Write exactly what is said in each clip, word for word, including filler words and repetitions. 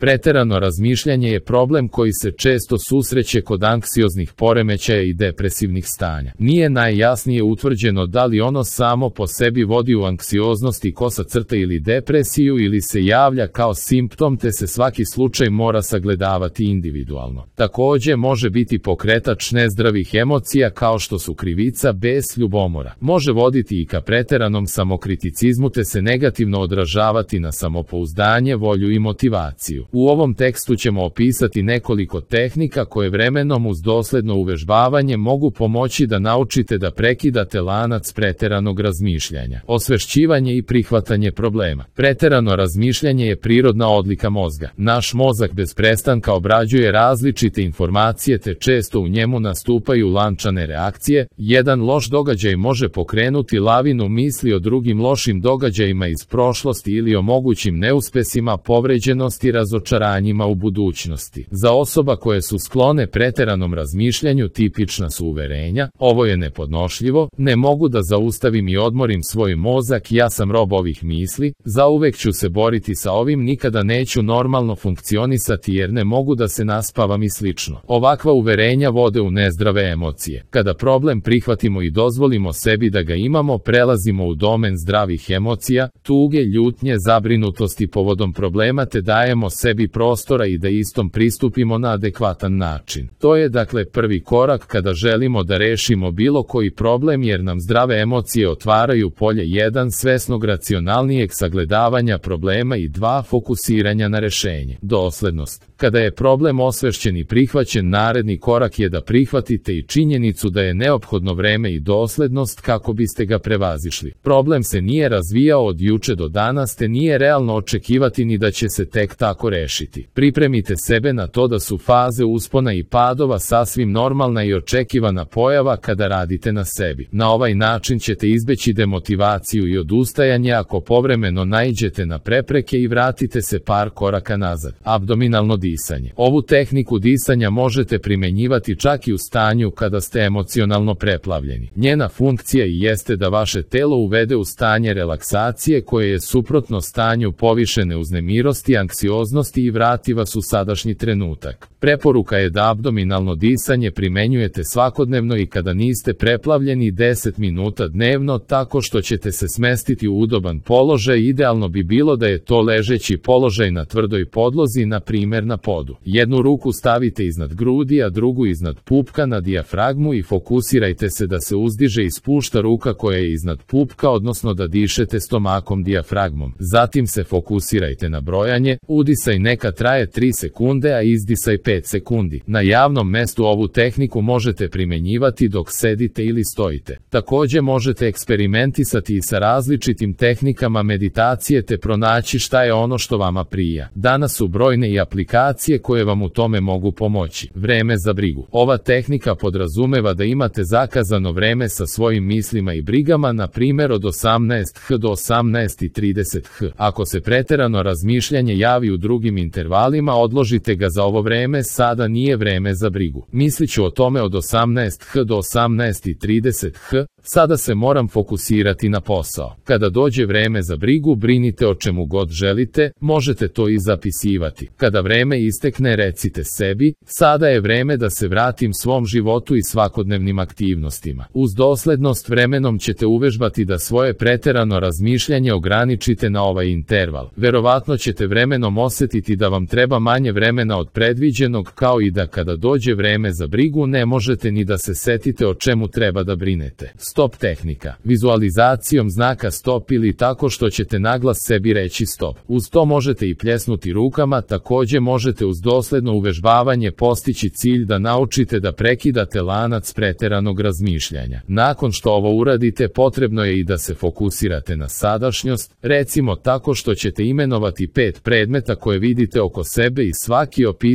Preterano razmišljanje je problem koji se često susreće kod anksioznih poremećaja i depresivnih stanja. Nije najjasnije utvrđeno da li ono samo po sebi vodi u anksioznost i kosa crta ili depresiju ili se javlja kao simptom, te se svaki slučaj mora sagledavati individualno. Također može biti pokretač nezdravih emocija kao što su krivica, bes, ljubomora. Može voditi i ka preteranom samokriticizmu te se negativno odražavati na samopouzdanje, volju i motivaciju. U ovom tekstu ćemo opisati nekoliko tehnika koje vremenom uz dosledno uvežbavanje mogu pomoći da naučite da prekidate lanac preteranog razmišljanja. Osvešćivanje i prihvatanje problema. Preterano razmišljanje je prirodna odlika mozga. Naš mozak bez prestanka obrađuje različite informacije te često u njemu nastupaju lančane reakcije. Jedan loš događaj može pokrenuti lavinu misli o drugim lošim događajima iz prošlosti ili o mogućim neuspesima, povređenosti i razočaranjima u budućnosti. Za osoba koje su sklone preteranom razmišljanju tipična su uverenja: ovo je nepodnošljivo, ne mogu da zaustavim i odmorim svoj mozak, ja sam rob ovih misli, zauvek ću se boriti sa ovim, nikada neću normalno funkcionisati jer ne mogu da se naspavam i slično. Ovakva uverenja vode u nezdrave emocije. Kada problem prihvatimo i dozvolimo sebi da ga imamo, prelazimo u domen zdravih emocija, tuge, ljutnje, zabrinutosti povodom problema te dajemo sebi prostora i da istom pristupimo na adekvatan način. To je dakle prvi korak kada želimo da rešimo bilo koji problem, jer nam zdrave emocije otvaraju polje jedan svesnog racionalnijeg sagledavanja problema i dva fokusiranja na rešenje. Doslednost. Kada je problem osvešćen i prihvaćen, naredni korak je da prihvatite i činjenicu da je neophodno vreme i doslednost kako biste ga prevazišli. Problem se nije razvijao od juče do danas te nije realno očekivati ni da će se tek tako rešiti. Pripremite sebe na to da su faze uspona i padova sasvim normalna i očekivana pojava kada radite na sebi. Na ovaj način ćete izbeći demotivaciju i odustajanje ako povremeno naiđete na prepreke i vratite se par koraka nazad. Abdominalno disanje. Ovu tehniku disanja možete primenjivati čak i u stanju kada ste emocionalno preplavljeni. Njena funkcija i jeste da vaše telo uvede u stanje relaksacije koje je suprotno stanju povišene uznemirosti, anksioznosti i vrati vas u sadašnji trenutak. Preporuka je da abdominalno disanje primenjujete svakodnevno i kada niste preplavljeni deset minuta dnevno, tako što ćete se smestiti u udoban položaj. Idealno bi bilo da je to ležeći položaj na tvrdoj podlozi, na primjer na podu. Jednu ruku stavite iznad grudi, a drugu iznad pupka na dijafragmu i fokusirajte se da se uzdiže i spušta ruka koja je iznad pupka, odnosno da dišete stomakom dijafragmom. Zatim se fokusirajte na brojanje, udisaj neka traje tri sekunde, a izdisaj pet sekundi. Na javnom mestu ovu tehniku možete primenjivati dok sedite ili stojite. Također možete eksperimentisati i sa različitim tehnikama meditacije te pronaći šta je ono što vama prija. Danas su brojne i aplikacije koje vam u tome mogu pomoći. Vreme za brigu. Ova tehnika podrazumeva da imate zakazano vreme sa svojim mislima i brigama, na primjer od osamnaest ha do osamnaest i trideset ha. Ako se preterano razmišljanje javi u drugim intervalima, odložite ga za ovo vreme, sada nije vreme za brigu. Misliću o tome od osamnaest ha do osamnaest i trideset ha, sada se moram fokusirati na posao. Kada dođe vreme za brigu, brinite o čemu god želite, možete to i zapisivati. Kada vreme istekne, recite sebi: sada je vreme da se vratim svom životu i svakodnevnim aktivnostima. Uz doslednost vremenom ćete uvežbati da svoje preterano razmišljanje ograničite na ovaj interval. Verovatno ćete vremenom osjetiti da vam treba manje vremena od predviđenog, kao i da kada dođe vreme za brigu ne možete ni da se setite o čemu treba da brinete. Stop tehnika. Vizualizacijom znaka stop ili tako što ćete naglas sebi reći stop. Uz to možete i pljesnuti rukama. Također možete uz dosledno uvežbavanje postići cilj da naučite da prekidate lanac preteranog razmišljanja. Nakon što ovo uradite, potrebno je i da se fokusirate na sadašnjost, recimo tako što ćete imenovati pet predmeta koje vidite oko sebe i svaki opisati sa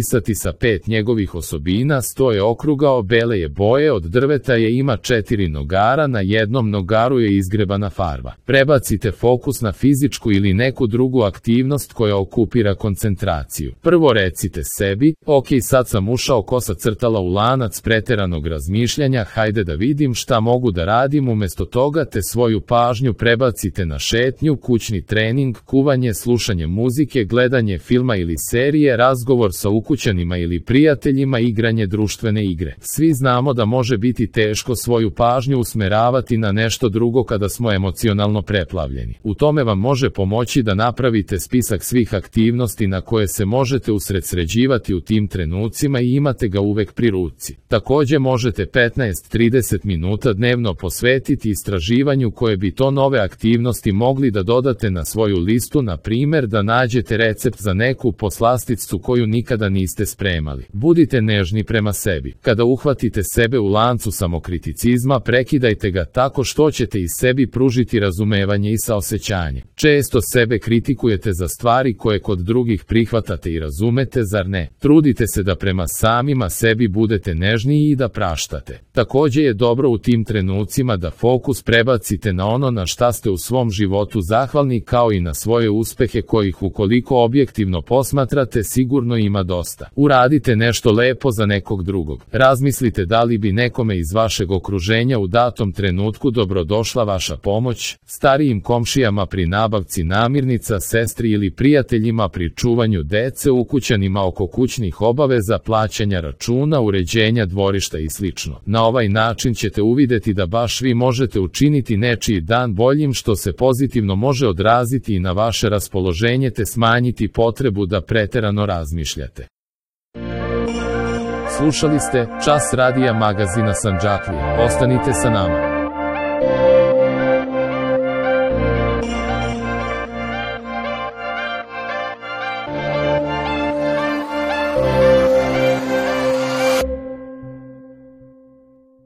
sa pet njegovih osobina, sto je okrugao, bele je boje, od drveta je, ima četiri nogara, na jednom nogaru je izgrebana farba. Prebacite fokus na fizičku ili neku drugu aktivnost koja okupira koncentraciju. Prvo recite sebi, ok, sad sam ušao kosa crtala u lanac preteranog razmišljanja, hajde da vidim šta mogu da radim. Umesto toga te svoju pažnju prebacite na šetnju, kućni trening, kuvanje, slušanje muzike, gledanje filma ili serije, razgovor sa ukućanima ili prijateljima, igranje društvene igre. Svi znamo da može biti teško svoju pažnju usmeravati na nešto drugo kada smo emocionalno preplavljeni. U tome vam može pomoći da napravite spisak svih aktivnosti na koje se možete usredsređivati u tim trenucima i imate ga uvek pri ruci. Takođe možete petnaest do trideset minuta dnevno posvetiti istraživanju koje bi to nove aktivnosti mogli da dodate na svoju listu, na primer da nađete recept za neku poslasticu koju nikada niste spremali. Budite nežni prema sebi. Kada uhvatite sebe u lancu samokriticizma, prekidajte ga tako što ćete i sebi pružiti razumevanje i saosećanje. Često sebe kritikujete za stvari koje kod drugih prihvatate i razumete, zar ne? Trudite se da prema samima sebi budete nežniji i da praštate. Takođe je dobro u tim trenucima da fokus prebacite na ono na šta ste u svom životu zahvalni, kao i na svoje uspehe kojih, ukoliko objektivno posmatrate, sigurno ima dosta. Uradite nešto lepo za nekog drugog. Razmislite da li bi nekome iz vašeg okruženja u datom trenutku dobrodošla vaša pomoć, starijim komšijama pri nabavci namirnica, sestri ili prijateljima pri čuvanju dece, ukućanima oko kućnih obaveza, plaćanja računa, uređenja dvorišta i slično. Na ovaj način ćete uvideti da baš vi možete učiniti nečiji dan boljim, što se pozitivno može odraziti i na vaše raspoloženje te smanjiti potrebu da preterano razmišljate. Slušali ste Čas radija magazina Sandžaklija. Ostanite sa nama.